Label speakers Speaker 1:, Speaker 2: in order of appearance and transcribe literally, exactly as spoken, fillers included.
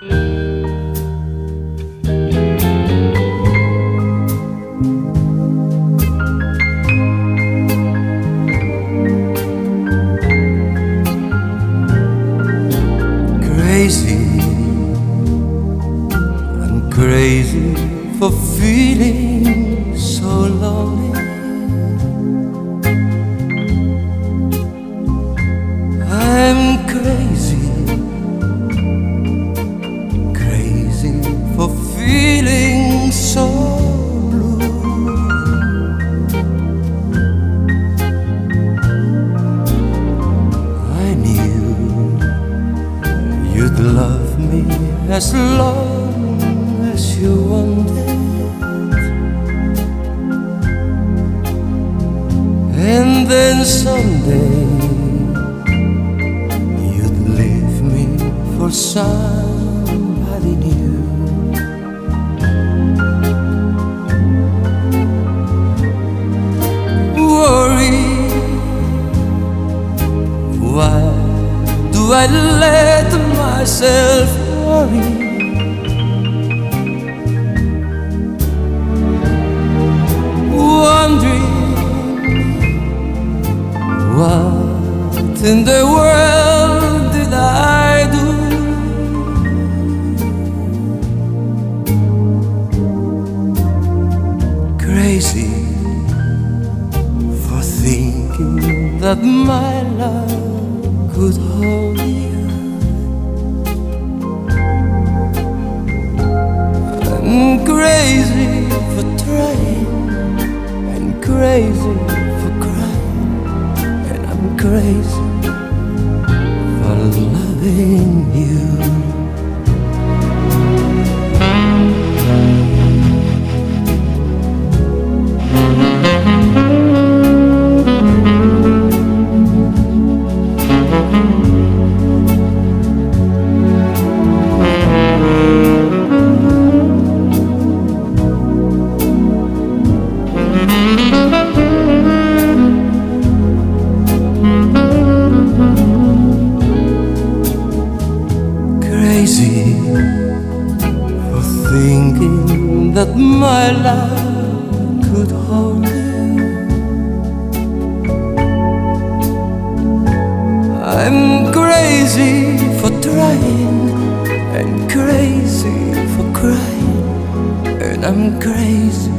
Speaker 1: Crazy, I'm crazy for feeling so lonely. I'm crazy, crazy for feeling so blue. I knew you'd love me as long as you wanted, and then someday you'd leave me for somebody new. Worry, why do I let myself worry? Wondering what in the world did I do? Crazy for thinking that my love could hold you. I'm crazy for trying, and crazy for crying, and I'm crazy for loving you. Crazy for thinking that my love could hold you. I'm crazy for trying, and crazy for crying, and I'm crazy